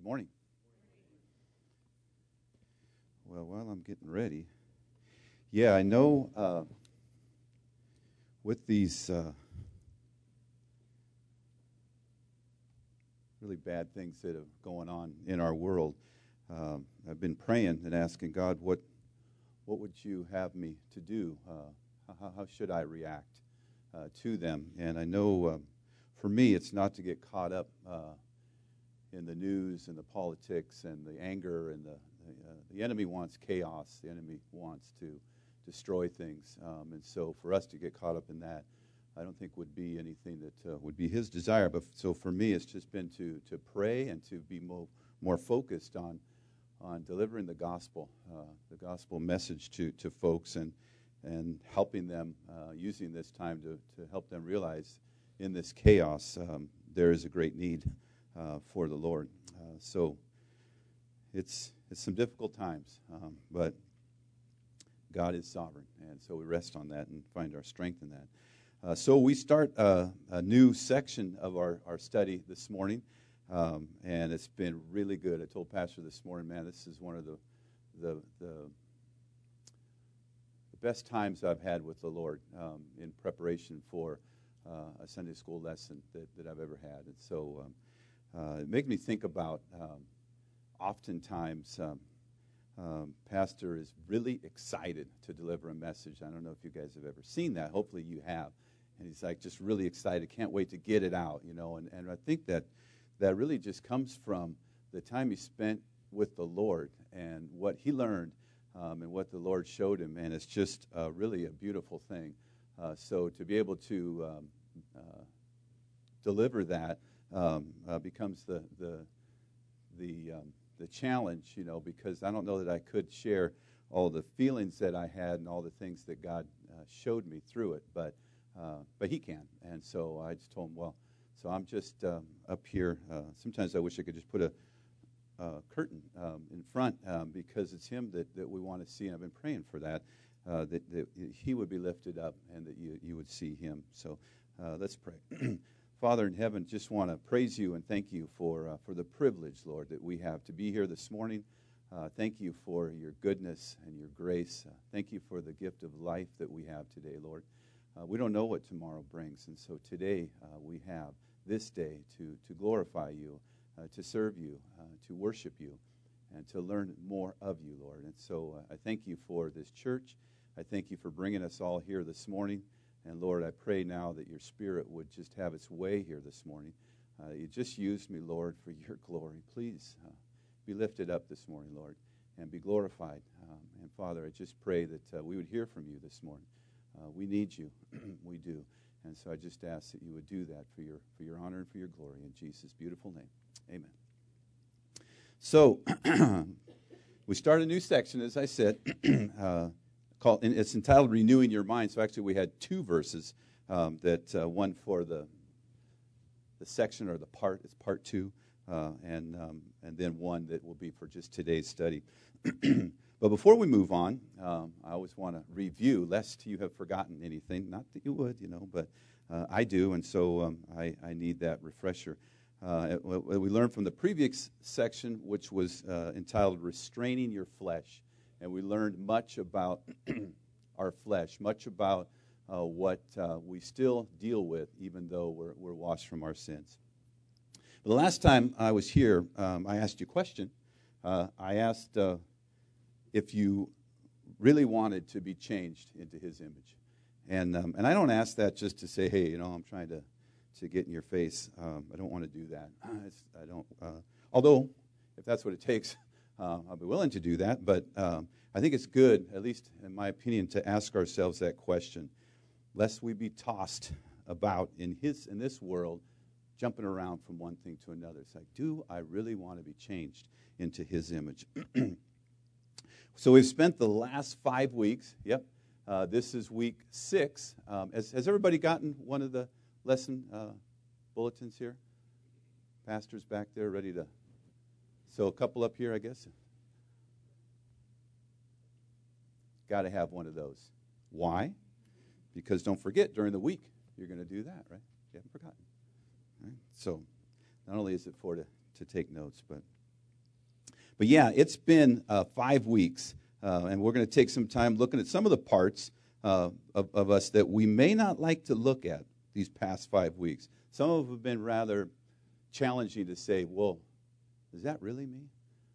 Good morning. Well, while I'm getting ready, I know with these really bad things that are going on in our world, I've been praying and asking God, what would you have me to do? How should I react to them? And I know for me, it's not to get caught up in the news and the politics and the anger and the enemy wants chaos. The enemy wants to destroy things, and so for us to get caught up in that, I don't think would be anything that would be His desire. But so for me, it's just been to pray and to be more focused on delivering the gospel message to folks and helping them, using this time to help them realize in this chaos there is a great need for the Lord. So it's some difficult times, but God is sovereign, and so we rest on that and find our strength in that. So we start a new section of our study this morning, and it's been really good. I told Pastor this morning, man, this is one of the best times I've had with the Lord in preparation for a Sunday school lesson that I've ever had. And so it makes me think about oftentimes Pastor is really excited to deliver a message. I don't know if you guys have ever seen that. Hopefully you have. And he's like just really excited, can't wait to get it out, you know. And I think that really just comes from the time he spent with the Lord and what he learned and what the Lord showed him. And it's just really a beautiful thing. So to be able to deliver that becomes the challenge, you know, because I don't know that I could share all the feelings that I had and all the things that God showed me through it, but He can. And so I just told him, well, so I'm just up here. Sometimes I wish I could just put a curtain in front because it's Him that we want to see, and I've been praying for that, that He would be lifted up and that you would see Him. So let's pray. Father in heaven, just want to praise you and thank you for the privilege, Lord, that we have to be here this morning. Thank you for your goodness and your grace. Thank you for the gift of life that we have today, Lord. We don't know what tomorrow brings, and so today we have this day to glorify you, to serve you, to worship you, and to learn more of you, Lord. And so I thank you for this church. I thank you for bringing us all here this morning. And Lord, I pray now that your Spirit would just have its way here this morning. You just used me, Lord, for your glory. Please be lifted up this morning, Lord, and be glorified. And Father, I just pray that we would hear from you this morning. We need you. We do. And so I just ask that you would do that for your honor and for your glory in Jesus' beautiful name. Amen. So we start a new section, as I said, and it's entitled Renewing Your Mind. So actually we had two verses, one for the section or the part, it's part two, and then one that will be for just today's study. But before we move on, I always want to review, lest you have forgotten anything. Not that you would, you know, but I do, and so I need that refresher. We learned from the previous section, which was entitled Restraining Your Flesh. And we learned much about our flesh, much about what we still deal with, even though we're washed from our sins. The last time I was here, I asked you a question. I asked if you really wanted to be changed into His image. And I don't ask that just to say, hey, you know, I'm trying to get in your face. I don't want to do that. I don't. Although, if that's what it takes, I'll be willing to do that, but I think it's good, at least in my opinion, to ask ourselves that question, lest we be tossed about in this world, jumping around from one thing to another. It's like, do I really want to be changed into His image? So we've spent the last 5 weeks. Yep, this is week 6. Has everybody gotten one of the lesson bulletins here? Pastors back there ready to... So a couple up here, I guess. Got to have one of those. Why? Because don't forget, during the week, you're going to do that, right? You haven't forgotten. Right? So not only is it for to take notes, but But yeah, it's been 5 weeks, and we're going to take some time looking at some of the parts of us that we may not like to look at these past 5 weeks. Some of them have been rather challenging to say, well, is that really me?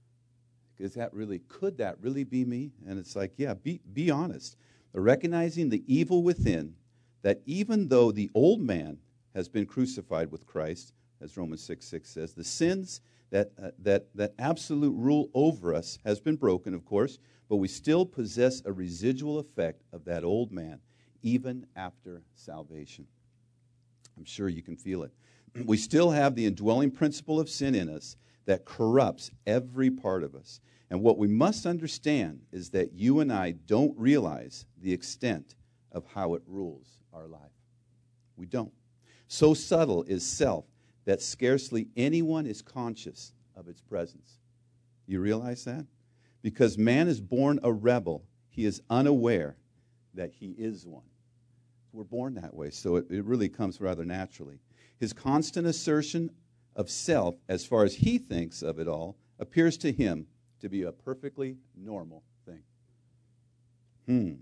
Could that really be me? And it's like, yeah, be honest. Recognizing the evil within, that even though the old man has been crucified with Christ, as Romans 6:6 says, the sins that absolute rule over us has been broken, of course, but we still possess a residual effect of that old man, even after salvation. I'm sure you can feel it. We still have the indwelling principle of sin in us that corrupts every part of us. And what we must understand is that you and I don't realize the extent of how it rules our life. We don't. So subtle is self that scarcely anyone is conscious of its presence. You realize that? Because man is born a rebel, he is unaware that he is one. We're born that way, so it really comes rather naturally. His constant assertion of self, as far as he thinks of it all, appears to him to be a perfectly normal thing.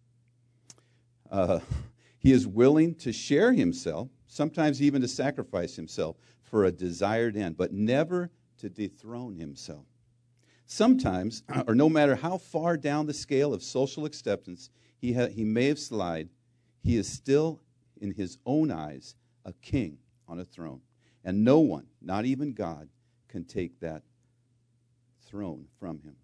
He is willing to share himself, sometimes even to sacrifice himself for a desired end, but never to dethrone himself. Sometimes, or no matter how far down the scale of social acceptance he may have slid, he is still, in his own eyes, a king on a throne. And no one, not even God, can take that throne from him.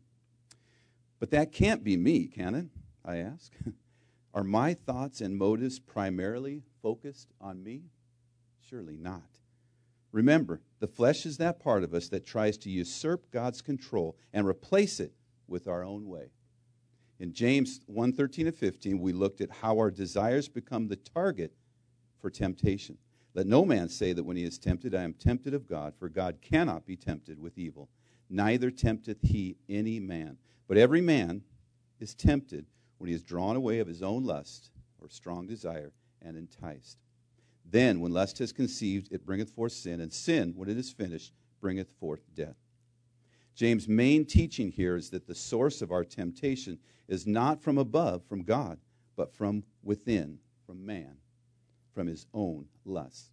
But that can't be me, can it? I ask. Are my thoughts and motives primarily focused on me? Surely not. Remember, the flesh is that part of us that tries to usurp God's control and replace it with our own way. In James 1:13 and 15, we looked at how our desires become the target for temptation. Let no man say that when he is tempted, I am tempted of God, for God cannot be tempted with evil. Neither tempteth he any man. But every man is tempted when he is drawn away of his own lust or strong desire and enticed. Then, when lust has conceived, it bringeth forth sin, and sin, when it is finished, bringeth forth death. James' main teaching here is that the source of our temptation is not from above, from God, but from within, from man, from his own lust.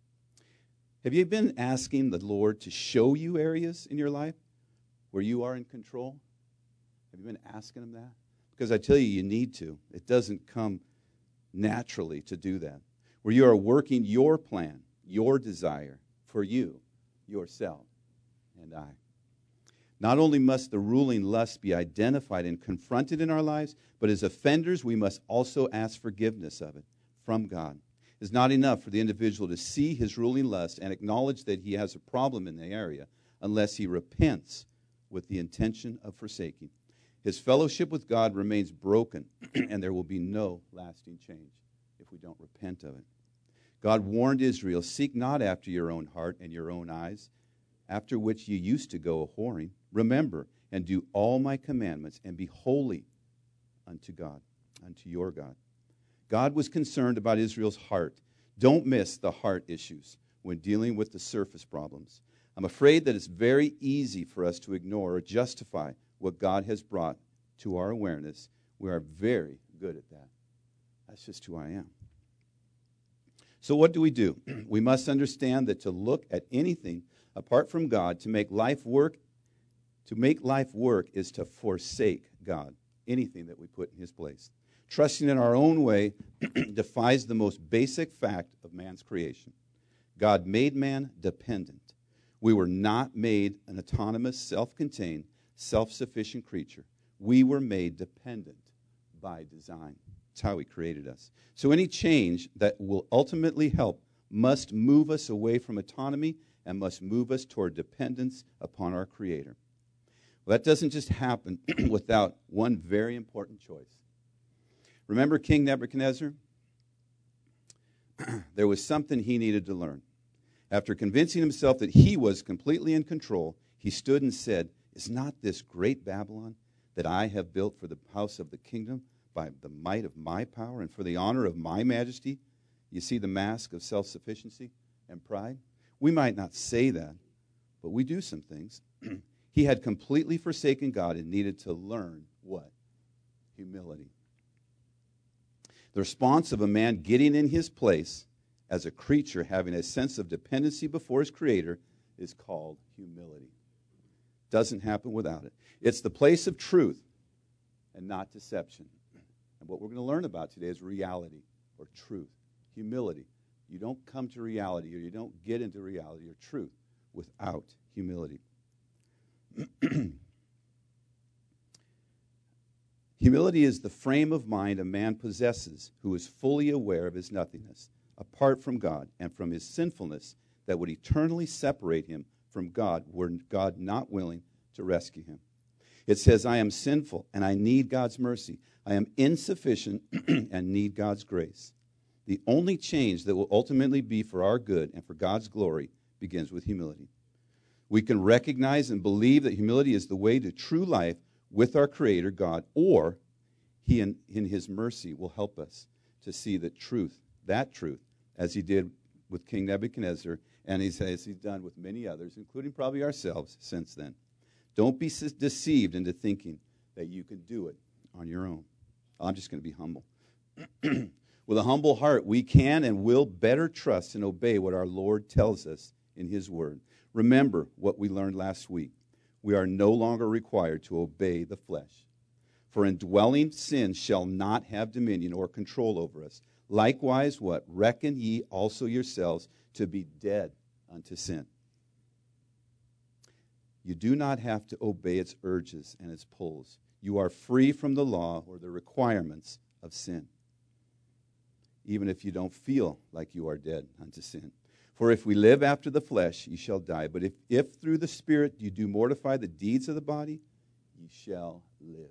Have you been asking the Lord to show you areas in your life where you are in control? Have you been asking him that? Because I tell you, you need to. It doesn't come naturally to do that. Where you are working your plan, your desire for you, yourself, and I. Not only must the ruling lust be identified and confronted in our lives, but as offenders, we must also ask forgiveness of it from God. It's not enough for the individual to see his ruling lust and acknowledge that he has a problem in the area unless he repents with the intention of forsaking. His fellowship with God remains broken, and there will be no lasting change if we don't repent of it. God warned Israel, seek not after your own heart and your own eyes, after which you used to go a-whoring. Remember and do all my commandments, and be holy unto God, unto your God. God was concerned about Israel's heart. Don't miss the heart issues when dealing with the surface problems. I'm afraid that it's very easy for us to ignore or justify what God has brought to our awareness. We are very good at that. That's just who I am. So what do? We must understand that to look at anything apart from God to make life work is to forsake God, anything that we put in his place. Trusting in our own way defies the most basic fact of man's creation. God made man dependent. We were not made an autonomous, self-contained, self-sufficient creature. We were made dependent by design. That's how he created us. So any change that will ultimately help must move us away from autonomy and must move us toward dependence upon our Creator. Well, that doesn't just happen without one very important choice. Remember King Nebuchadnezzar? There was something he needed to learn. After convincing himself that he was completely in control, he stood and said, is not this great Babylon that I have built for the house of the kingdom by the might of my power and for the honor of my majesty? You see the mask of self-sufficiency and pride? We might not say that, but we do some things. He had completely forsaken God and needed to learn what? Humility. The response of a man getting in his place as a creature having a sense of dependency before his Creator is called humility. Doesn't happen without it. It's the place of truth and not deception. And what we're going to learn about today is reality or truth, humility. You don't come to reality or you don't get into reality or truth without humility. Humility is the frame of mind a man possesses who is fully aware of his nothingness, apart from God, and from his sinfulness that would eternally separate him from God were God not willing to rescue him. It says, I am sinful and I need God's mercy. I am insufficient and need God's grace. The only change that will ultimately be for our good and for God's glory begins with humility. We can recognize and believe that humility is the way to true life with our Creator, God, or He in His mercy will help us to see that truth, as He did with King Nebuchadnezzar, and as He's done with many others, including probably ourselves since then. Don't be deceived into thinking that you can do it on your own. I'm just going to be humble. With a humble heart, we can and will better trust and obey what our Lord tells us in His Word. Remember what we learned last week. We are no longer required to obey the flesh. For indwelling sin shall not have dominion or control over us. Likewise, what? Reckon ye also yourselves to be dead unto sin. You do not have to obey its urges and its pulls. You are free from the law or the requirements of sin, even if you don't feel like you are dead unto sin. For if we live after the flesh, ye shall die. But if through the Spirit you do mortify the deeds of the body, ye shall live.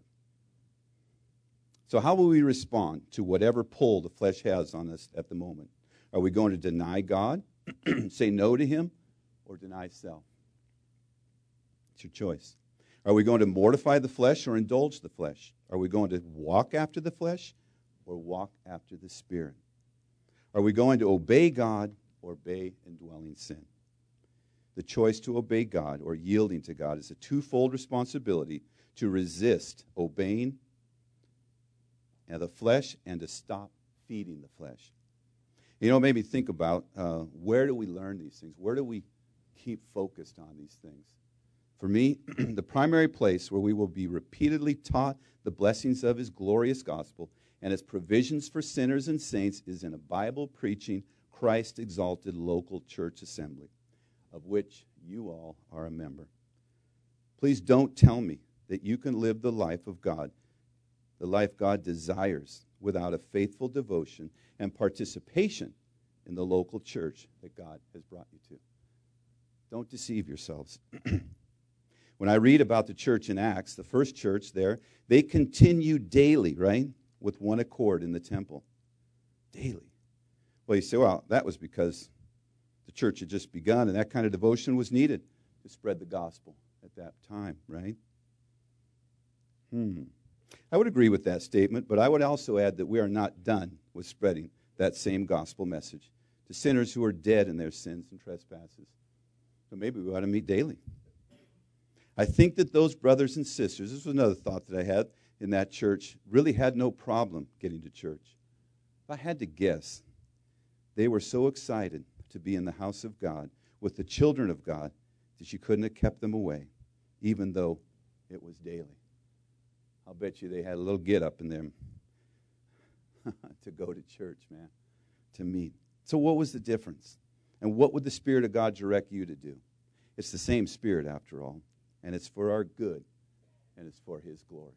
So how will we respond to whatever pull the flesh has on us at the moment? Are we going to deny God, say no to Him, or deny self? It's your choice. Are we going to mortify the flesh or indulge the flesh? Are we going to walk after the flesh or walk after the Spirit? Are we going to obey God or obey indwelling sin? The choice to obey God or yielding to God is a twofold responsibility: to resist obeying the flesh and to stop feeding the flesh. You know, it made me think about where do we learn these things? Where do we keep focused on these things? For me, the primary place where we will be repeatedly taught the blessings of His glorious gospel and its provisions for sinners and saints is in a Bible-preaching, Christ-exalted local church assembly, of which you all are a member. Please don't tell me that you can live the life of God, the life God desires, without a faithful devotion and participation in the local church that God has brought you to. Don't deceive yourselves. When I read about the church in Acts, the first church there, they continued daily, right, with one accord in the temple. Daily. Well, you say, well, that was because the church had just begun, and that kind of devotion was needed to spread the gospel at that time, right? I would agree with that statement, but I would also add that we are not done with spreading that same gospel message to sinners who are dead in their sins and trespasses. So maybe we ought to meet daily. I think that those brothers and sisters, this was another thought that I had in that church, really had no problem getting to church. If I had to guess, they were so excited to be in the house of God with the children of God that you couldn't have kept them away, even though it was daily. I'll bet you they had a little get-up in them to go to church, man, to meet. So what was the difference? And what would the Spirit of God direct you to do? It's the same Spirit, after all, and it's for our good, and it's for His glory.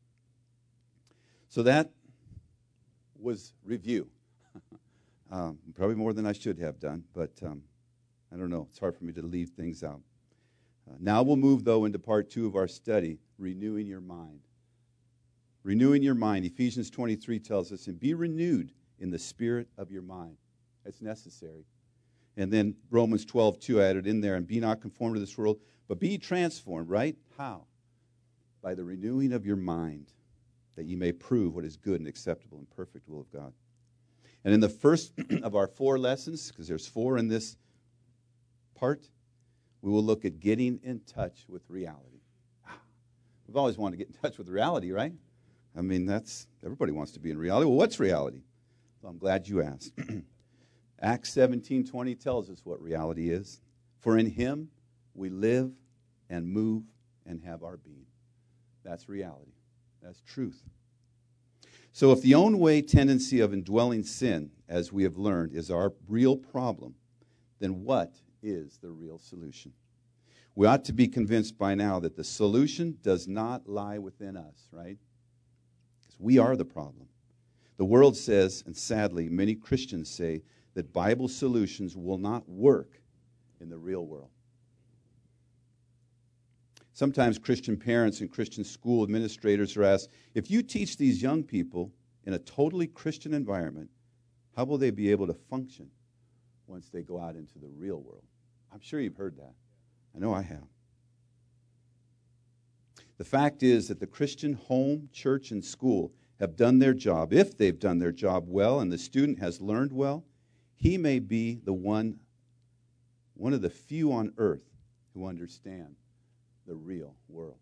So that was review. Probably more than I should have done, but I don't know. It's hard for me to leave things out. Now we'll move, though, into part 2 of our study, renewing your mind. Renewing your mind. Ephesians 23 tells us, and be renewed in the spirit of your mind. That's necessary. And then Romans 12:2 added in there, and be not conformed to this world, but be transformed, right? How? By the renewing of your mind, that ye may prove what is good and acceptable and perfect will of God. And in the first of our 4 lessons, because there's 4 in this part, we will look at getting in touch with reality. We've always wanted to get in touch with reality, right? I mean, everybody wants to be in reality. Well, what's reality? Well, I'm glad you asked. Acts 17:20 tells us what reality is. For in him we live and move and have our being. That's reality. That's truth. So if the own way tendency of indwelling sin, as we have learned, is our real problem, then what is the real solution? We ought to be convinced by now that the solution does not lie within us, right? Because we are the problem. The world says, and sadly, many Christians say, that Bible solutions will not work in the real world. Sometimes Christian parents and Christian school administrators are asked, if you teach these young people in a totally Christian environment, how will they be able to function once they go out into the real world? I'm sure you've heard that. I know I have. The fact is that the Christian home, church, and school have done their job. If they've done their job well and the student has learned well, he may be the one of the few on earth who understand the real world.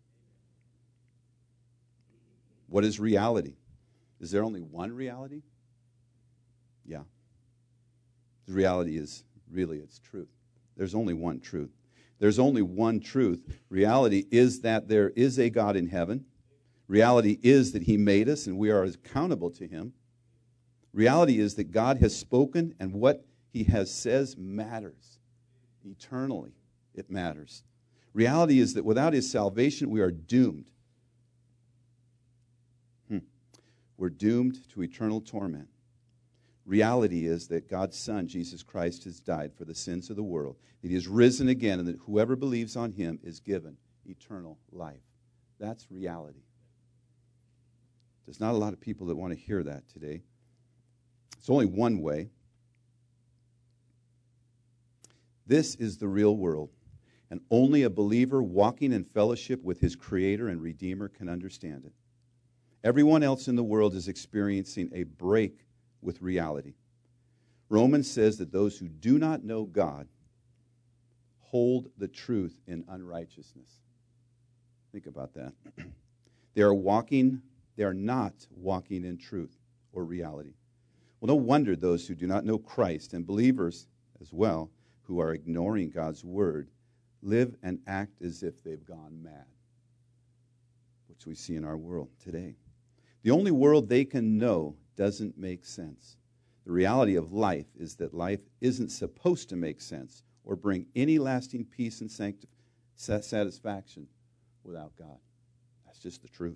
What is reality? Is there only one reality? Yeah. The reality is really its truth. There's only one truth. There's only one truth. Reality is that there is a God in heaven. Reality is that he made us and we are accountable to him. Reality is that God has spoken and what he has says matters. Eternally, it matters. Reality is that without his salvation, we are doomed. We're doomed to eternal torment. Reality is that God's Son, Jesus Christ, has died for the sins of the world, that he has risen again, and that whoever believes on him is given eternal life. That's reality. There's not a lot of people that want to hear that today. It's only one way. This is the real world, and only a believer walking in fellowship with his Creator and Redeemer can understand it. Everyone else in the world is experiencing a break with reality. Romans says that those who do not know God hold the truth in unrighteousness. Think about that. They are not walking in truth or reality. Well, no wonder those who do not know Christ, and believers as well, who are ignoring God's word, live and act as if they've gone mad, which we see in our world today. The only world they can know doesn't make sense. The reality of life is that life isn't supposed to make sense or bring any lasting peace and satisfaction without God. That's just the truth.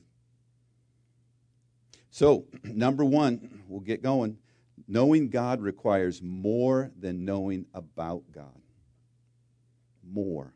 So, number one, we'll get going. Knowing God requires more than knowing about God. More.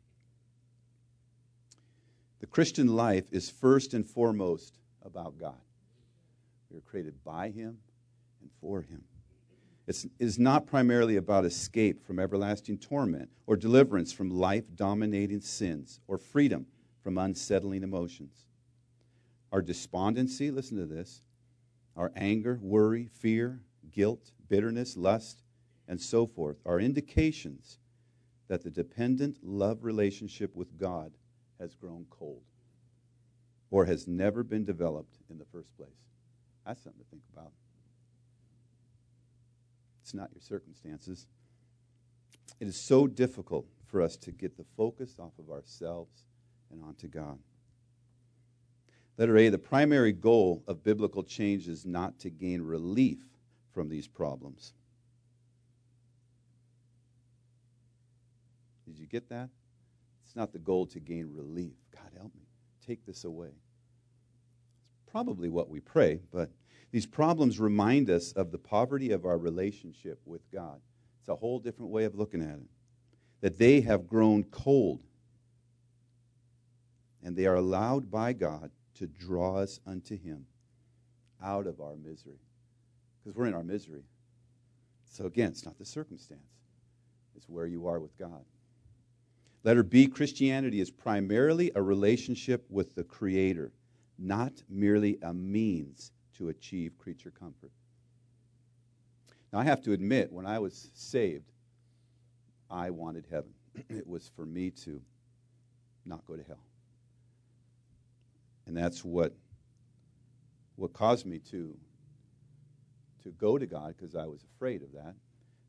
The Christian life is first and foremost about God. We are created by him and for him. It is not primarily about escape from everlasting torment or deliverance from life-dominating sins or freedom from unsettling emotions. Our despondency, listen to this, our anger, worry, fear, guilt, bitterness, lust, and so forth are indications that the dependent love relationship with God has grown cold or has never been developed in the first place. That's something to think about. It's not your circumstances. It is so difficult for us to get the focus off of ourselves and onto God. Letter A, the primary goal of biblical change is not to gain relief from these problems. Did you get that? It's not the goal to gain relief. God, help me. Take this away. It's probably what we pray, but these problems remind us of the poverty of our relationship with God. It's a whole different way of looking at it. That they have grown cold, and they are allowed by God to draw us unto him out of our misery. Because we're in our misery. So again, it's not the circumstance. It's where you are with God. Letter B, Christianity is primarily a relationship with the Creator, not merely a means to achieve creature comfort. Now, I have to admit, when I was saved, I wanted heaven. it was for me to not go to hell. And that's what caused me to go to God, because I was afraid of that.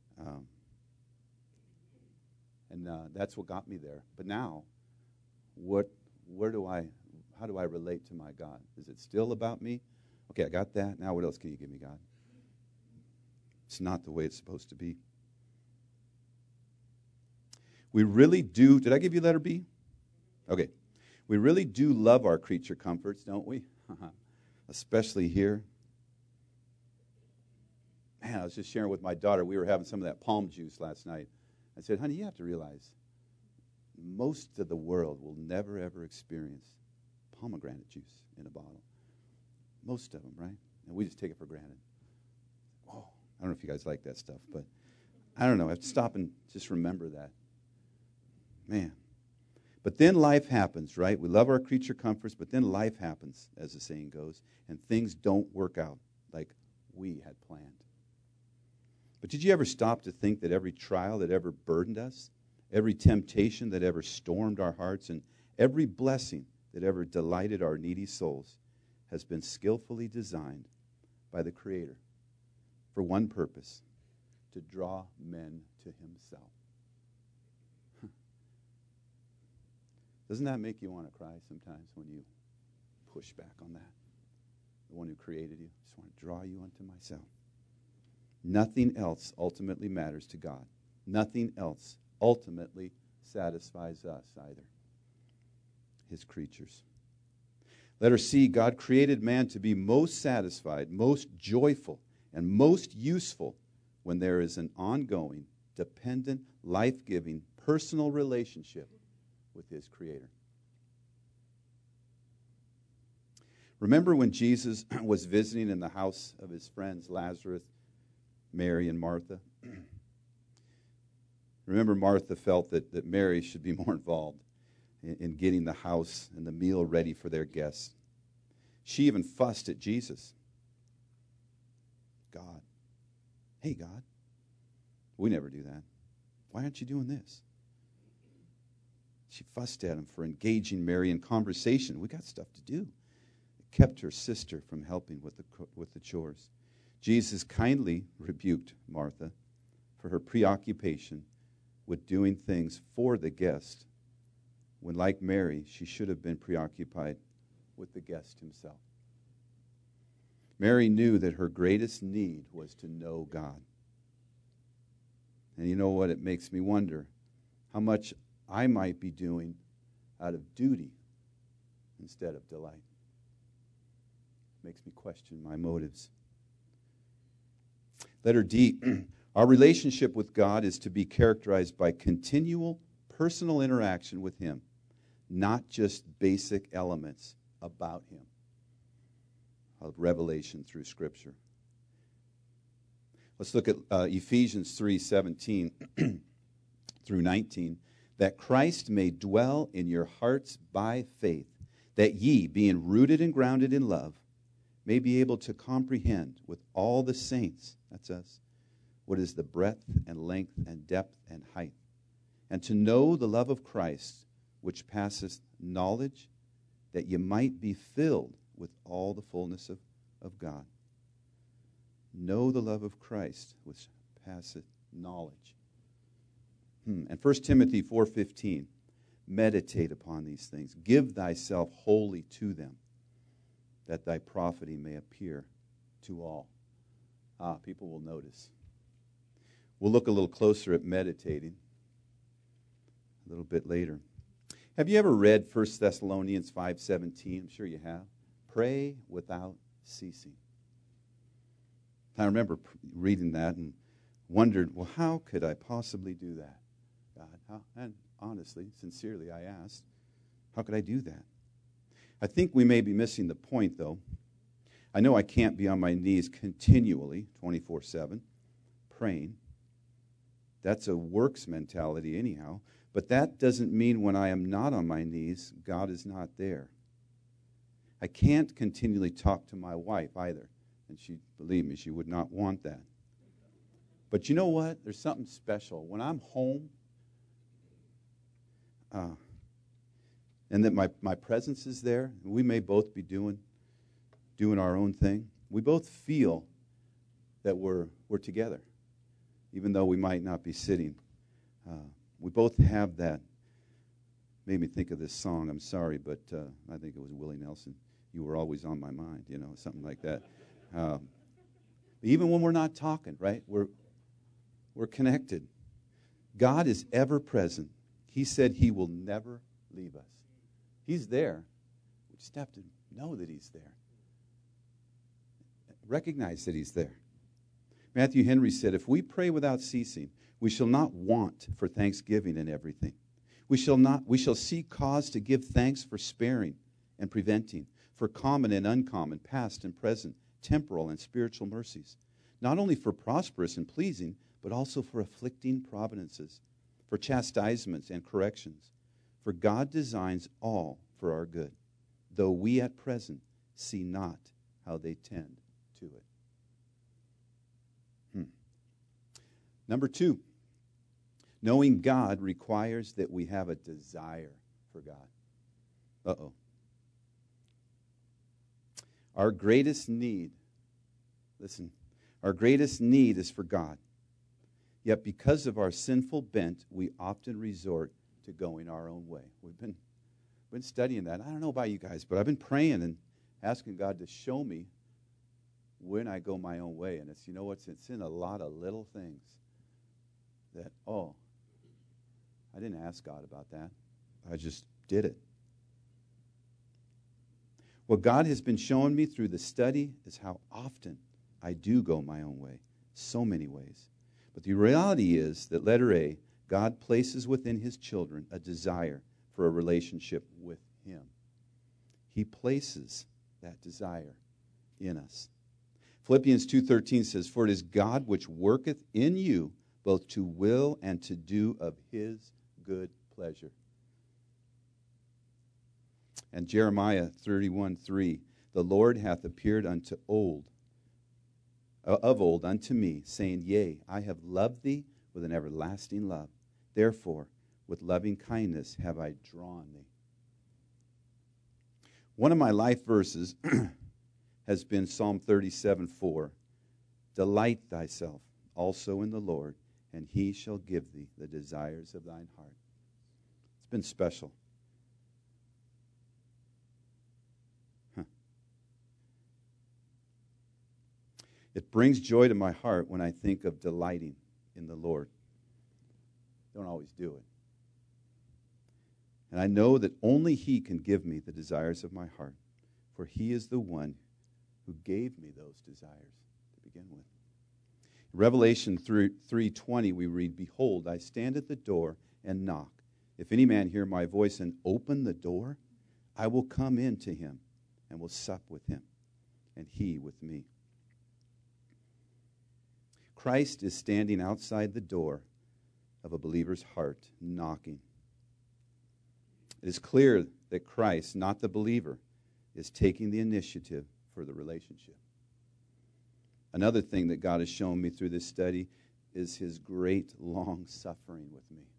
And that's what got me there. But now, how do I relate to my God? Is it still about me? Okay, I got that. Now what else can you give me, God? It's not the way it's supposed to be. We really do. Did I give you letter B? Okay. We really do love our creature comforts, don't we? Especially here. Man, I was just sharing with my daughter. We were having some of that palm juice last night. I said, honey, you have to realize most of the world will never, ever experience pomegranate juice in a bottle. Most of them, right? And we just take it for granted. Oh, I don't know if you guys like that stuff, but I don't know. I have to stop and just remember that. Man. But then life happens, right? We love our creature comforts, but then life happens, as the saying goes, and things don't work out like we had planned. But did you ever stop to think that every trial that ever burdened us, every temptation that ever stormed our hearts, and every blessing that ever delighted our needy souls has been skillfully designed by the Creator for one purpose, to draw men to himself? Doesn't that make you want to cry sometimes when you push back on that? The one who created you. I just want to draw you unto myself. Nothing else ultimately matters to God. Nothing else ultimately satisfies us either. His creatures. Letter C, God created man to be most satisfied, most joyful, and most useful when there is an ongoing, dependent, life-giving, personal relationship with his Creator. Remember when Jesus was visiting in the house of his friends Lazarus, Mary, and Martha? Remember, Martha felt that Mary should be more involved in getting the house and the meal ready for their guests. She even fussed at Jesus. God. Hey, God. We never do that. Why aren't you doing this? She fussed at him for engaging Mary in conversation. We got stuff to do. It kept her sister from helping with the chores. Jesus kindly rebuked Martha for her preoccupation with doing things for the guest, when, like Mary, she should have been preoccupied with the guest himself. Mary knew that her greatest need was to know God. And you know what? It makes me wonder how much I might be doing out of duty instead of delight. Makes me question my motives. Letter D, our relationship with God is to be characterized by continual personal interaction with Him, not just basic elements about Him of revelation through Scripture. Let's look at Ephesians 3:17 through 19. That Christ may dwell in your hearts by faith, that ye, being rooted and grounded in love, may be able to comprehend with all the saints, that's us, what is the breadth and length and depth and height, and to know the love of Christ, which passeth knowledge, that ye might be filled with all the fullness of God. Know the love of Christ, which passeth knowledge. And 1 Timothy 4:15, meditate upon these things. Give thyself wholly to them, that thy profiting may appear to all. People will notice. We'll look a little closer at meditating a little bit later. Have you ever read 1 Thessalonians 5:17? I'm sure you have. Pray without ceasing. I remember reading that and wondered, well, how could I possibly do that, God? And honestly, sincerely, I asked, how could I do that? I think we may be missing the point, though. I know I can't be on my knees continually, 24/7, praying. That's a works mentality anyhow. But that doesn't mean when I am not on my knees, God is not there. I can't continually talk to my wife either. And believe me, she would not want that. But you know what? There's something special. When I'm home, and that my presence is there. We may both be doing our own thing. We both feel that we're together, even though we might not be sitting. We both have that. Made me think of this song. I'm sorry, but I think it was Willie Nelson. You were always on my mind, something like that. Even when we're not talking, right? We're connected. God is ever present. He said He will never leave us. He's there. We just have to know that He's there. Recognize that He's there. Matthew Henry said, "If we pray without ceasing, we shall not want for thanksgiving in everything. We shall seek cause to give thanks for sparing and preventing, for common and uncommon, past and present, temporal and spiritual mercies, not only for prosperous and pleasing, but also for afflicting providences, for chastisements and corrections. For God designs all for our good, though we at present see not how they tend to it." Number 2, knowing God requires that we have a desire for God. Our greatest need, our greatest need is for God. Yet because of our sinful bent, we often resort to going our own way. We've been studying that. I don't know about you guys, but I've been praying and asking God to show me when I go my own way. And it's in a lot of little things that, I didn't ask God about that. I just did it. What God has been showing me through the study is how often I do go my own way, so many ways. But the reality is that, letter A, God places within His children a desire for a relationship with Him. He places that desire in us. Philippians 2:13 says, "For it is God which worketh in you both to will and to do of His good pleasure." And Jeremiah 31:3, "The Lord hath appeared of old unto me, saying, Yea, I have loved thee with an everlasting love. Therefore, with loving kindness have I drawn thee." One of my life verses has been Psalm 37:4. "Delight thyself also in the Lord, and He shall give thee the desires of thine heart." It's been special. It brings joy to my heart when I think of delighting in the Lord. Don't always do it. And I know that only He can give me the desires of my heart, for He is the one who gave me those desires to begin with. In Revelation 3:20 we read, "Behold, I stand at the door and knock. If any man hear my voice and open the door, I will come in to him and will sup with him, and he with me." Christ is standing outside the door of a believer's heart, knocking. It is clear that Christ, not the believer, is taking the initiative for the relationship. Another thing that God has shown me through this study is His great long suffering with me.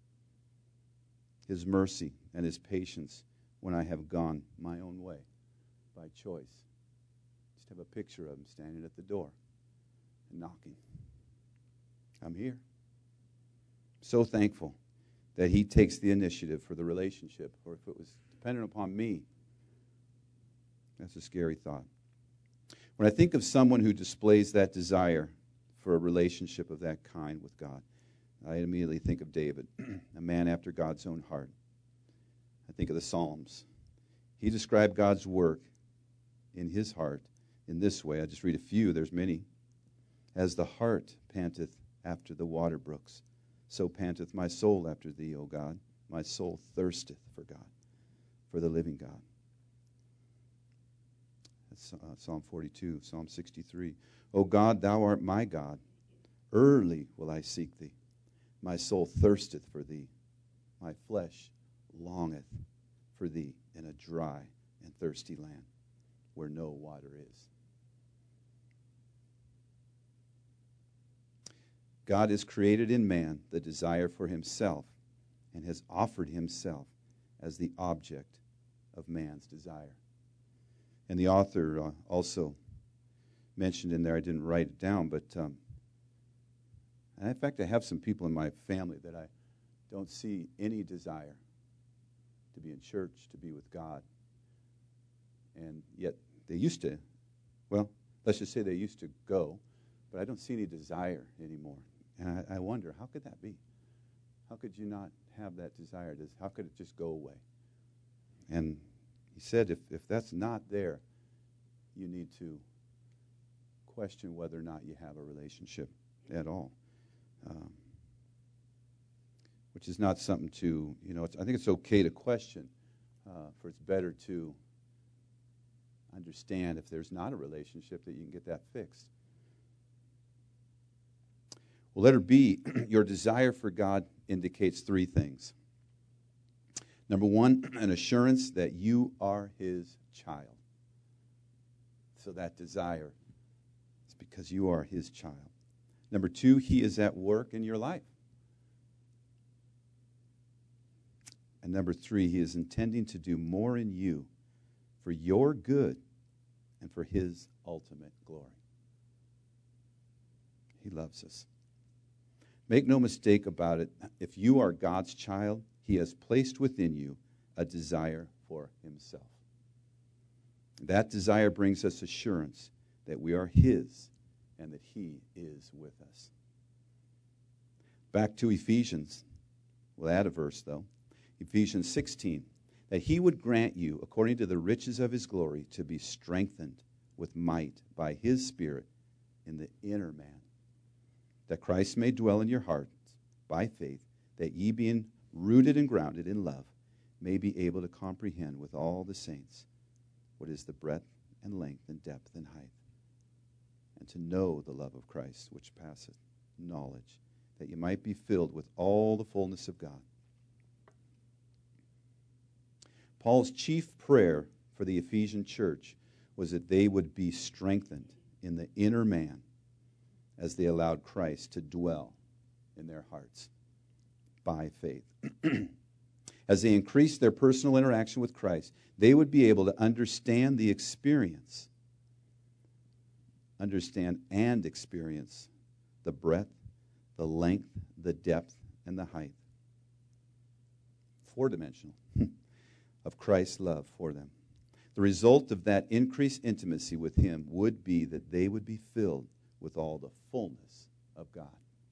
His mercy and His patience when I have gone my own way by choice. Just have a picture of Him standing at the door and knocking. I'm here. So thankful that He takes the initiative for the relationship, or if it was dependent upon me, that's a scary thought. When I think of someone who displays that desire for a relationship of that kind with God, I immediately think of David, a man after God's own heart. I think of the Psalms. He described God's work in his heart in this way. I just read a few, there's many. "As the hart panteth after the water brooks, so panteth my soul after thee, O God. My soul thirsteth for God, for the living God." That's Psalm 42, Psalm 63. "O God, thou art my God. Early will I seek thee. My soul thirsteth for thee. My flesh longeth for thee in a dry and thirsty land where no water is." God has created in man the desire for himself and has offered himself as the object of man's desire. And the author also mentioned in there, I didn't write it down, but in fact, I have some people in my family that I don't see any desire to be in church, to be with God. And yet they used to, well, let's just say they used to go, but I don't see any desire anymore. And I wonder, how could that be? How could you not have that desire? How could it just go away? And he said, if that's not there, you need to question whether or not you have a relationship at all. Which is not something to, I think it's okay to question, for it's better to understand if there's not a relationship that you can get that fixed. Well, letter B, your desire for God indicates three things. Number one, an assurance that you are his child. So that desire is because you are his child. Number two, he is at work in your life. And number three, he is intending to do more in you for your good and for his ultimate glory. He loves us. Make no mistake about it, if you are God's child, he has placed within you a desire for himself. That desire brings us assurance that we are his and that he is with us. Back to Ephesians. We'll add a verse, though. Ephesians 16. That he would grant you, according to the riches of his glory, to be strengthened with might by his Spirit in the inner man, that Christ may dwell in your hearts by faith, that ye being rooted and grounded in love, may be able to comprehend with all the saints what is the breadth and length and depth and height, and to know the love of Christ, which passeth knowledge, that ye might be filled with all the fullness of God. Paul's chief prayer for the Ephesian church was that they would be strengthened in the inner man as they allowed Christ to dwell in their hearts by faith. As they increased their personal interaction with Christ, they would be able to understand and experience the breadth, the length, the depth, and the height. Four-dimensional of Christ's love for them. The result of that increased intimacy with him would be that they would be filled with all the fullness of God.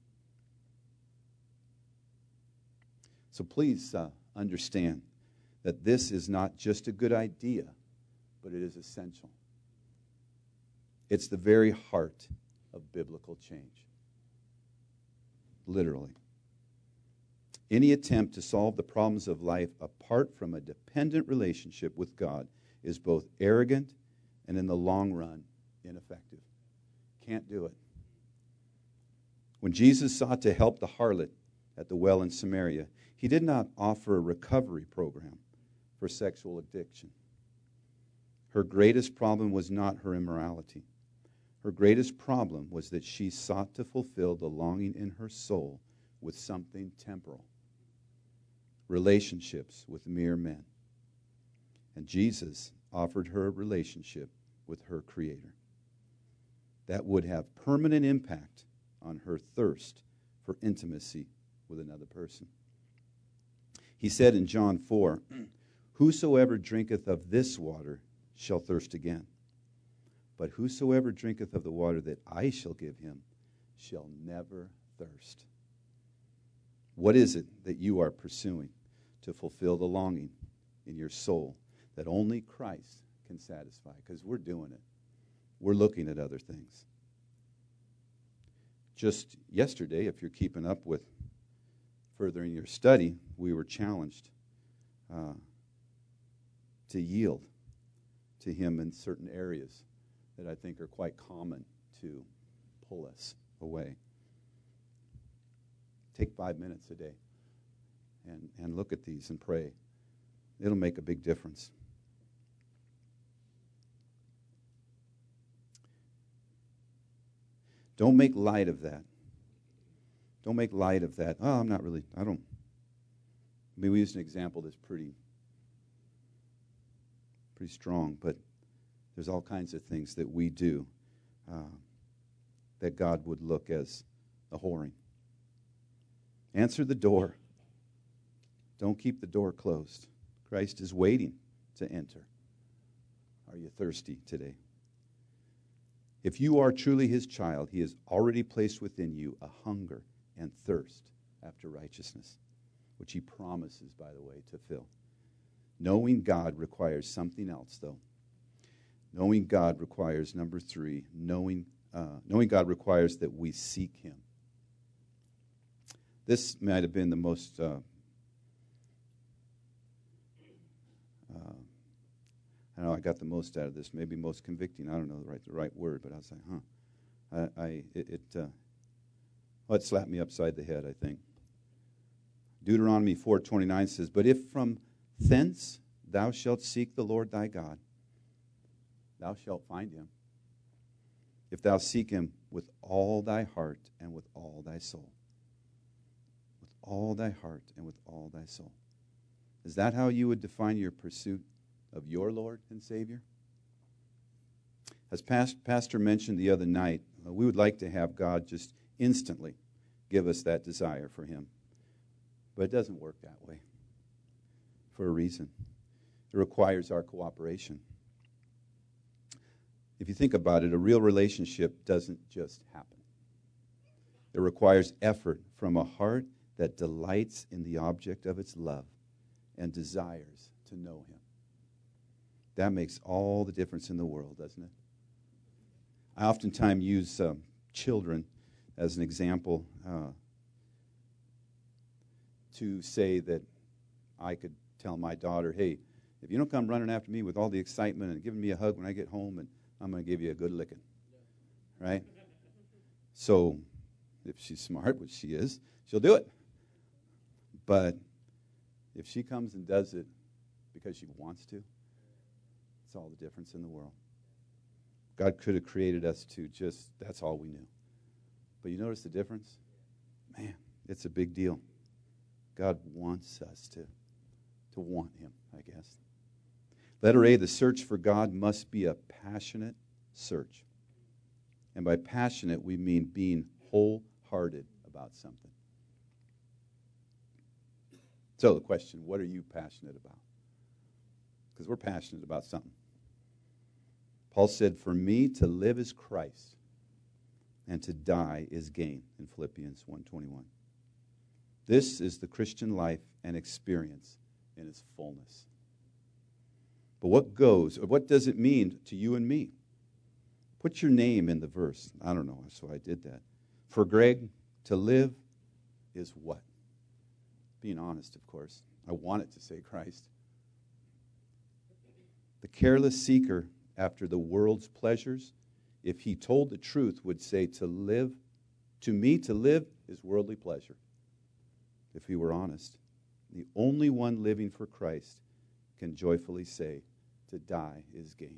So please understand that this is not just a good idea, but it is essential. It's the very heart of biblical change. Literally. Any attempt to solve the problems of life apart from a dependent relationship with God is both arrogant and, in the long run, ineffective. Can't do it. When Jesus sought to help the harlot at the well in Samaria, he did not offer a recovery program for sexual addiction. Her greatest problem was not her immorality. Her greatest problem was that she sought to fulfill the longing in her soul with something temporal. Relationships with mere men. And Jesus offered her a relationship with her Creator that would have permanent impact on her thirst for intimacy with another person. He said in John 4, "Whosoever drinketh of this water shall thirst again. But whosoever drinketh of the water that I shall give him shall never thirst." What is it that you are pursuing to fulfill the longing in your soul that only Christ can satisfy? Because we're doing it. We're looking at other things. Just yesterday, if you're keeping up with further in your study, we were challenged to yield to him in certain areas that I think are quite common to pull us away. Take 5 minutes a day and look at these and pray. It'll make a big difference. Don't make light of that. Don't make light of that. Oh, I don't I mean, we used an example that's pretty strong, but there's all kinds of things that we do that God would look as a whoring. Answer the door. Don't keep the door closed. Christ is waiting to enter. Are you thirsty today? If you are truly his child, he has already placed within you a hunger and thirst after righteousness, which he promises, by the way, to fill. Knowing God requires something else, though. Knowing God requires, number 3, knowing God requires that we seek him. This might have been the most, I don't know, I got the most out of this, maybe most convicting. I don't know the right word, but I was like, it slapped me upside the head, I think. Deuteronomy 4:29 says, "But if from thence thou shalt seek the Lord thy God, thou shalt find him, if thou seek him with all thy heart and with all thy soul." With all thy heart and with all thy soul. Is that how you would define your pursuit of your Lord and Savior? As Pastor mentioned the other night, we would like to have God just instantly give us that desire for him. But it doesn't work that way for a reason. It requires our cooperation. If you think about it, a real relationship doesn't just happen. It requires effort from a heart that delights in the object of its love and desires to know him. That makes all the difference in the world, doesn't it? I oftentimes use children as an example to say that I could tell my daughter, hey, if you don't come running after me with all the excitement and giving me a hug when I get home, and I'm going to give you a good licking. Right? So if she's smart, which she is, she'll do it. But if she comes and does it because she wants to, it's all the difference in the world. God could have created us to just, that's all we knew. But you notice the difference? Man, it's a big deal. God wants us to want him, I guess. Letter A, the search for God must be a passionate search. And by passionate, we mean being wholehearted about something. So the question, what are you passionate about? Because we're passionate about something. Paul said, "For me to live is Christ, and to die is gain," in Philippians 1:21. This is the Christian life and experience in its fullness. But what does it mean to you and me? Put your name in the verse. I don't know, so I did that. For Greg, to live is what? Being honest, of course. I want it to say Christ. The careless seeker after the world's pleasures, if he told the truth, would say to live is worldly pleasure. If he were honest, the only one living for Christ can joyfully say, to die is gain.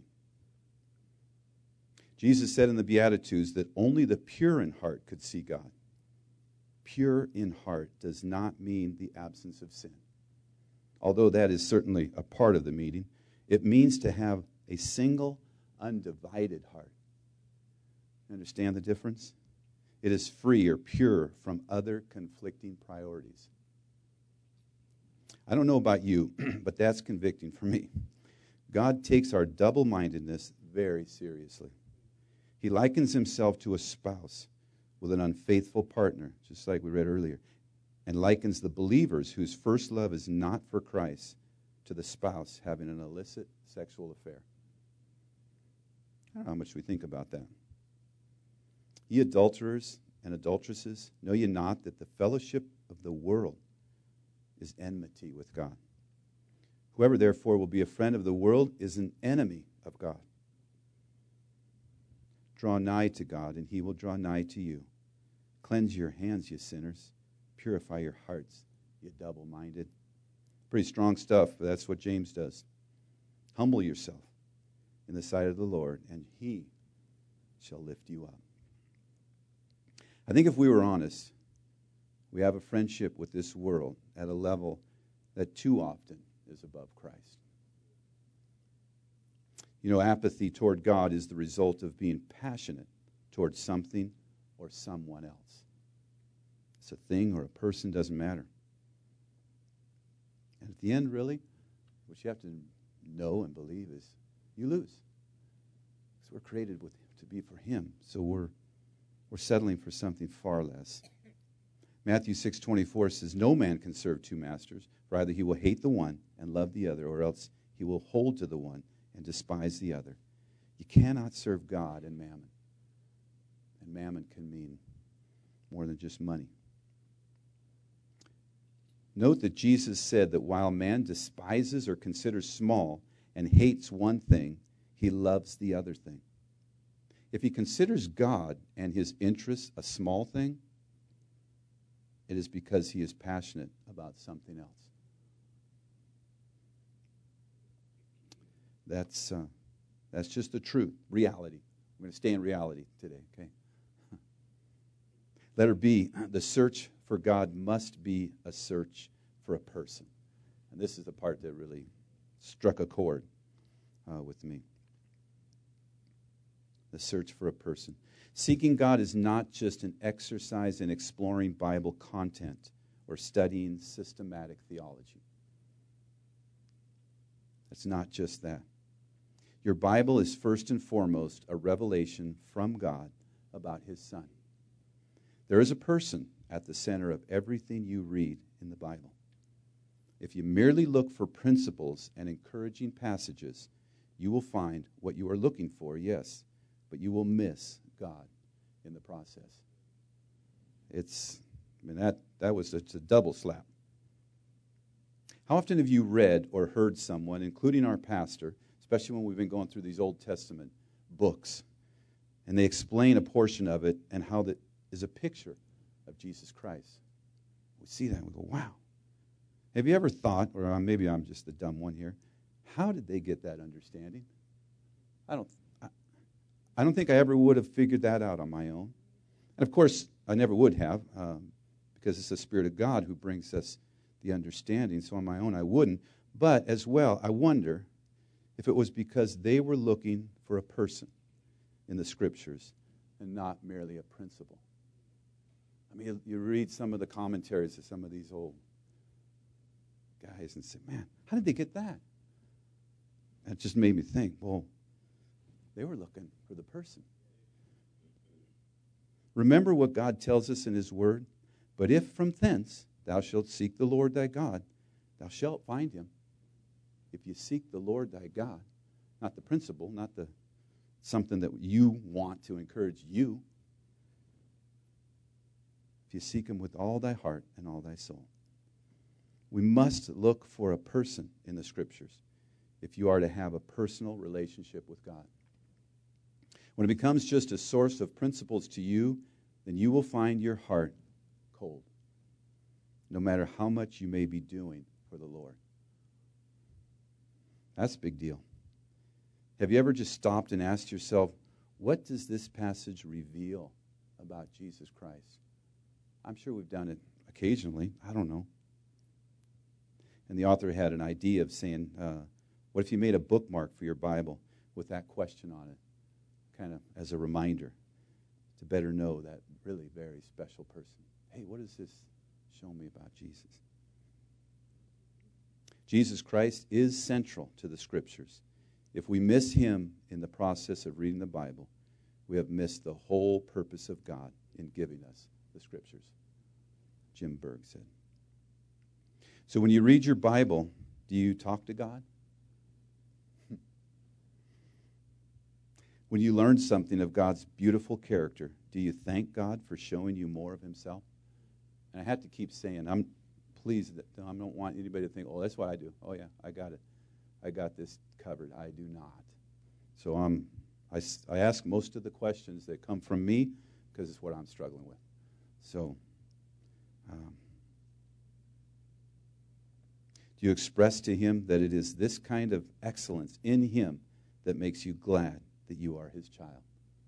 Jesus said in the Beatitudes that only the pure in heart could see God. Pure in heart does not mean the absence of sin. Although that is certainly a part of the meaning, it means to have a single, undivided heart. Understand the difference? It is free or pure from other conflicting priorities. I don't know about you, but that's convicting for me. God takes our double-mindedness very seriously. He likens himself to a spouse with an unfaithful partner, just like we read earlier, and likens the believers whose first love is not for Christ to the spouse having an illicit sexual affair. I don't know how much we think about that. Ye adulterers and adulteresses, know ye not that the fellowship of the world is enmity with God? Whoever therefore will be a friend of the world is an enemy of God. Draw nigh to God, and he will draw nigh to you. Cleanse your hands, ye sinners. Purify your hearts, ye double-minded. Pretty strong stuff, but that's what James does. Humble yourself in the sight of the Lord, and he shall lift you up. I think if we were honest, we have a friendship with this world at a level that too often is above Christ. You know, apathy toward God is the result of being passionate toward something or someone else. It's a thing or a person, doesn't matter. And at the end, really, what you have to know and believe is you lose. Because we're created to be for Him. So we're settling for something far less. Matthew 6:24 says, "No man can serve two masters, for either he will hate the one and love the other, or else he will hold to the one and despise the other. You cannot serve God and mammon." And mammon can mean more than just money. Note that Jesus said that while man despises or considers small and hates one thing, he loves the other thing. If he considers God and his interests a small thing, it is because he is passionate about something else. That's just the truth, reality. I'm going to stay in reality today, okay? Letter B, the search for God must be a search for a person. And this is the part that really struck a chord with me. The search for a person. Seeking God is not just an exercise in exploring Bible content or studying systematic theology. It's not just that. Your Bible is first and foremost a revelation from God about His Son. There is a person at the center of everything you read in the Bible. If you merely look for principles and encouraging passages, you will find what you are looking for, yes, but you will miss God in the process. It's a double slap. How often have you read or heard someone, including our pastor, especially when we've been going through these Old Testament books, and they explain a portion of it and how that is a picture of Jesus Christ? We see that and we go, wow. Have you ever thought, or maybe I'm just the dumb one here, how did they get that understanding? I don't think I ever would have figured that out on my own. And of course, I never would have, because it's the Spirit of God who brings us the understanding. So on my own, I wouldn't. But as well, I wonder if it was because they were looking for a person in the Scriptures and not merely a principle. I mean, you read some of the commentaries of some of these old guys and say, man, how did they get that? And it just made me think, well, they were looking for the person. Remember what God tells us in His Word? But if from thence thou shalt seek the Lord thy God, thou shalt find Him. If you seek the Lord thy God, not the principle, not the something that you want to encourage you. If you seek Him with all thy heart and all thy soul. We must look for a person in the Scriptures if you are to have a personal relationship with God. When it becomes just a source of principles to you, then you will find your heart cold, no matter how much you may be doing for the Lord. That's a big deal. Have you ever just stopped and asked yourself, what does this passage reveal about Jesus Christ? I'm sure we've done it occasionally. I don't know. And the author had an idea of saying, what if you made a bookmark for your Bible with that question on it, kind of as a reminder to better know that really very special person. Hey, what does this show me about Jesus? Jesus Christ is central to the Scriptures. If we miss Him in the process of reading the Bible, we have missed the whole purpose of God in giving us the Scriptures, Jim Berg said. So when you read your Bible, do you talk to God? When you learn something of God's beautiful character, do you thank God for showing you more of Himself? And I have to keep saying, I'm pleased that I don't want anybody to think, oh, that's what I do. Oh, yeah, I got it. I got this covered. I do not. So I ask most of the questions that come from me because it's what I'm struggling with. So, do you express to Him that it is this kind of excellence in Him that makes you glad that you are His child?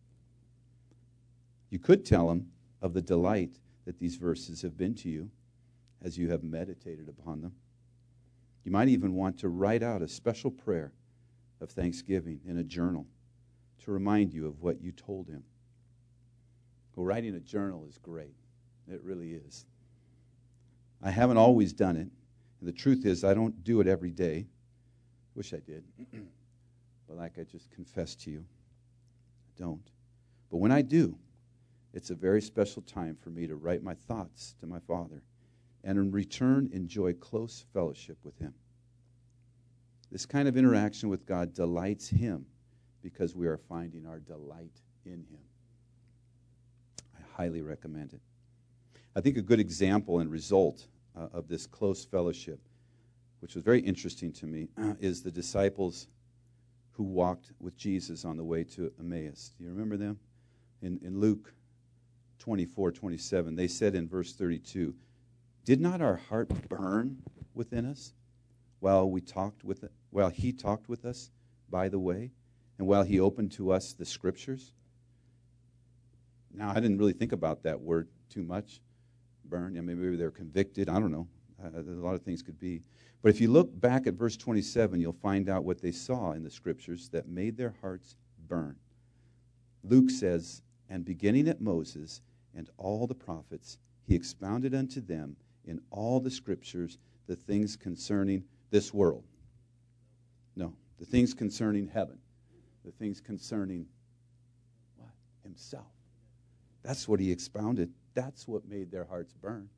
You could tell Him of the delight that these verses have been to you as you have meditated upon them. You might even want to write out a special prayer of thanksgiving in a journal to remind you of what you told him. Well, writing a journal is great. It really is. I haven't always done it. And the truth is, I don't do it every day. Wish I did. But like I just confessed to you, I don't. But when I do, it's a very special time for me to write my thoughts to my Father and in return enjoy close fellowship with him. This kind of interaction with God delights him because we are finding our delight in him. I highly recommend it. I think a good example and result of this close fellowship, which was very interesting to me, is the disciples who walked with Jesus on the way to Emmaus. Do you remember them? In Luke 24:27, they said in verse 32, "Did not our heart burn within us while he talked with us by the way, and while he opened to us the Scriptures?" Now, I didn't really think about that word too much, burn. Yeah, maybe they're convicted. I don't know. A lot of things could be. But if you look back at verse 27, you'll find out what they saw in the Scriptures that made their hearts burn. Luke says, "And beginning at Moses and all the prophets, he expounded unto them in all the Scriptures the things concerning this world." No, the things concerning heaven. The things concerning what? Himself. That's what he expounded. That's what made their hearts burn.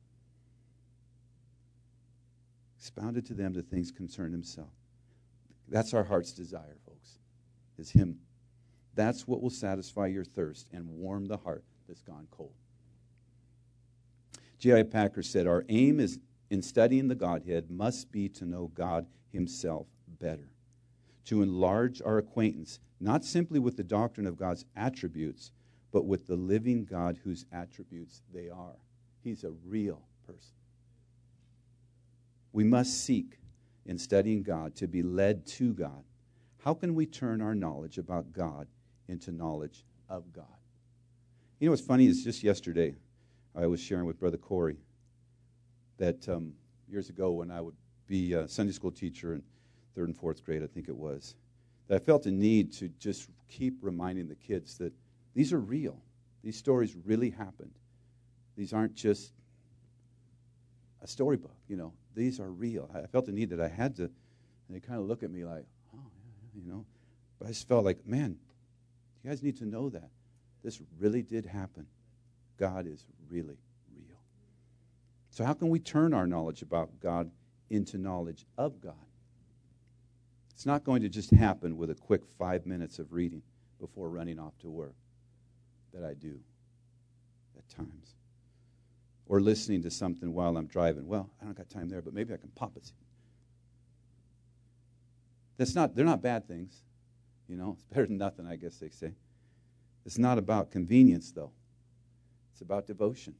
Expounded to them the things concerning himself. That's our heart's desire, folks, is him. That's what will satisfy your thirst and warm the heart that's gone cold. J.I. Packer said, "Our aim is in studying the Godhead must be to know God himself better, to enlarge our acquaintance, not simply with the doctrine of God's attributes, but with the living God whose attributes they are." He's a real person. We must seek, in studying God, to be led to God. How can we turn our knowledge about God into knowledge of God? You know what's funny is just yesterday I was sharing with Brother Corey that years ago when I would be a Sunday school teacher in 3rd and 4th grade, I think it was, that I felt a need to just keep reminding the kids that these are real. These stories really happened. These aren't just a storybook, you know. These are real. I felt the need that I had to, and they kind of look at me like, oh, yeah, you know. But I just felt like, man, you guys need to know that. This really did happen. God is really real. So how can we turn our knowledge about God into knowledge of God? It's not going to just happen with a quick 5 minutes of reading before running off to work that I do at times. Or listening to something while I'm driving. Well, I don't got time there, but maybe I can pop it. They're not bad things. You know, it's better than nothing, I guess they say. It's not about convenience, though. It's about devotion.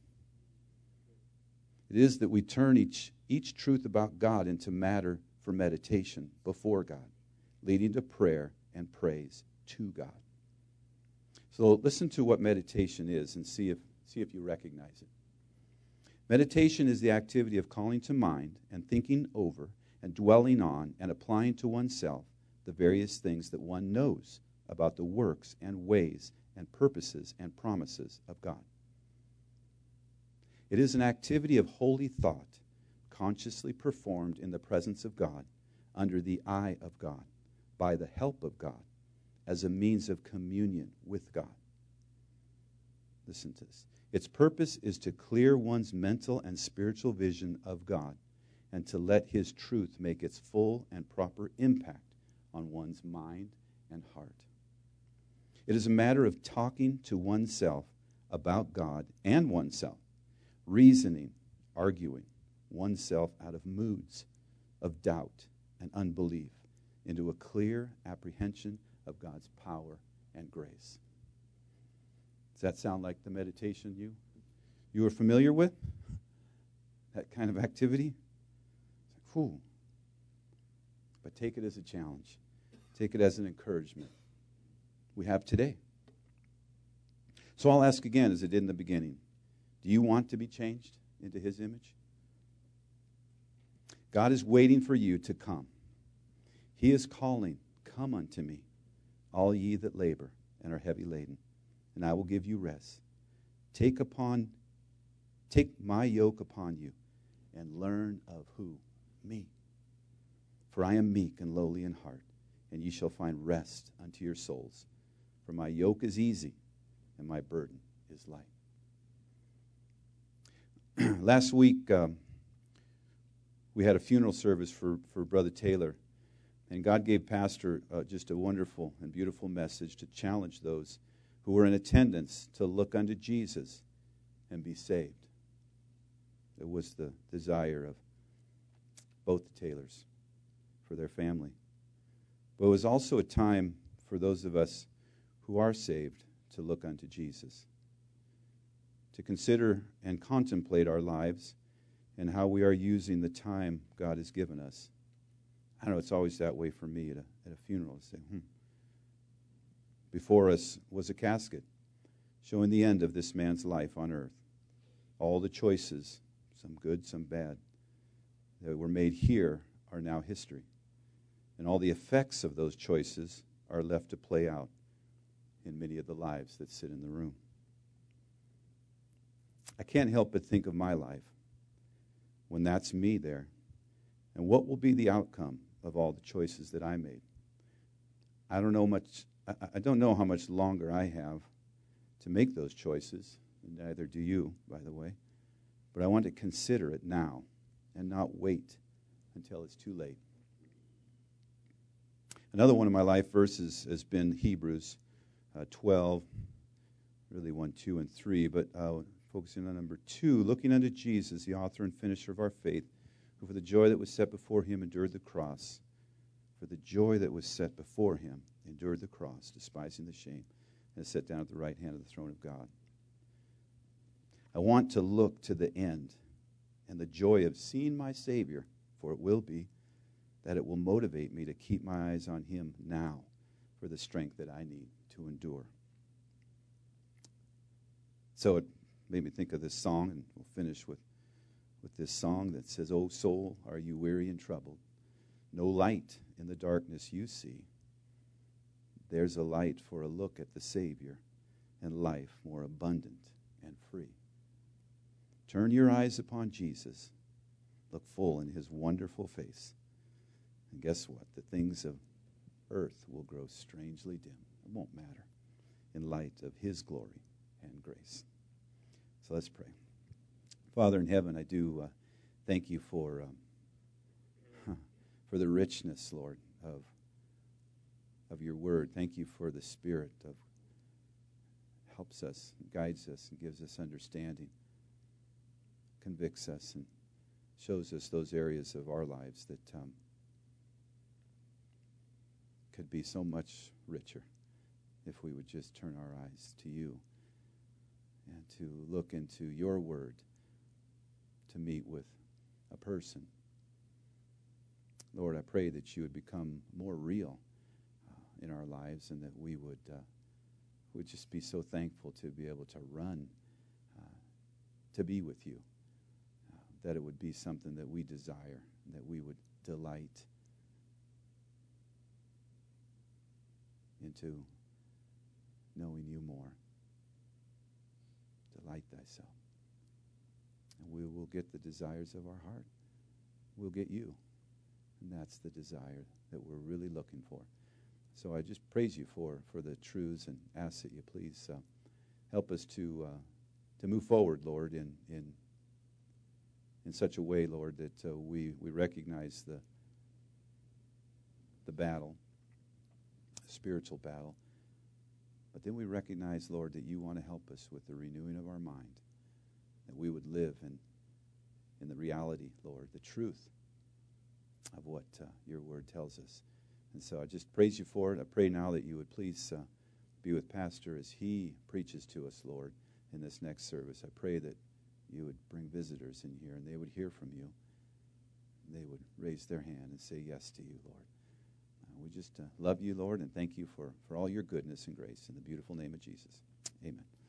It is that we turn each truth about God into matter for meditation before God, leading to prayer and praise to God. So listen to what meditation is and see if you recognize it. Meditation is the activity of calling to mind and thinking over and dwelling on and applying to oneself the various things that one knows about the works and ways and purposes and promises of God. It is an activity of holy thought, consciously performed in the presence of God, under the eye of God, by the help of God, as a means of communion with God. Listen to this. Its purpose is to clear one's mental and spiritual vision of God and to let his truth make its full and proper impact on one's mind and heart. It is a matter of talking to oneself about God and oneself, reasoning, arguing oneself out of moods of doubt and unbelief into a clear apprehension of God's power and grace. Does that sound like the meditation you are familiar with? That kind of activity? It's like, whew. But take it as a challenge. Take it as an encouragement. We have today. So I'll ask again, as I did in the beginning, do you want to be changed into his image? God is waiting for you to come. He is calling, come unto me, all ye that labor and are heavy laden, and I will give you rest. Take my yoke upon you and learn of who? Me. For I am meek and lowly in heart, and ye shall find rest unto your souls. For my yoke is easy and my burden is light. Last week, we had a funeral service for Brother Taylor, and God gave Pastor just a wonderful and beautiful message to challenge those who were in attendance to look unto Jesus and be saved. It was the desire of both the Taylors for their family. But it was also a time for those of us who are saved to look unto Jesus, to consider and contemplate our lives and how we are using the time God has given us. I know it's always that way for me at a funeral. I say, Before us was a casket showing the end of this man's life on earth. All the choices, some good, some bad, that were made here are now history. And all the effects of those choices are left to play out in many of the lives that sit in the room. I can't help but think of my life when that's me there, and what will be the outcome of all the choices that I made. I don't know how much longer I have to make those choices, and neither do you, by the way. But I want to consider it now and not wait until it's too late. Another one of my life verses has been Hebrews 12, really 1, 2, and 3, but focusing on number 2, looking unto Jesus, the author and finisher of our faith, who for the joy that was set before him endured the cross. For the joy that was set before him endured the cross, despising the shame, and is set down at the right hand of the throne of God. I want to look to the end and the joy of seeing my Savior, for it will be that it will motivate me to keep my eyes on him now for the strength that I need to endure. So it made me think of this song, and we'll finish with this song that says, "O soul, are you weary and troubled? No light in the darkness you see. There's a light for a look at the Savior and life more abundant and free. Turn your eyes upon Jesus. Look full in his wonderful face. And guess what? The things of earth will grow strangely dim. It won't matter in light of his glory and grace." So let's pray. Father in heaven, I do thank you for the richness, Lord, of your word. Thank you for the Spirit of helps us, guides us, and gives us understanding, convicts us, and shows us those areas of our lives that could be so much richer if we would just turn our eyes to you and to look into your word, to meet with a person. Lord, I pray that you would become more real in our lives, and that we would just be so thankful to be able to run to be with you, that it would be something that we desire, and that we would delight into knowing you more. Delight thyself. And we will get the desires of our heart. We'll get you. And that's the desire that we're really looking for. So I just praise you for the truths, and ask that you please help us to move forward, Lord, in such a way, Lord, that we recognize the battle, the spiritual battle. But then we recognize, Lord, that you want to help us with the renewing of our mind, that we would live in the reality, Lord, the truth of what your word tells us. And so I just praise you for it. I pray now that you would please be with Pastor as he preaches to us, Lord, in this next service. I pray that you would bring visitors in here, and they would hear from you. They would raise their hand and say yes to you, Lord. We just love you, Lord, and thank you for all your goodness and grace. In the beautiful name of Jesus, amen.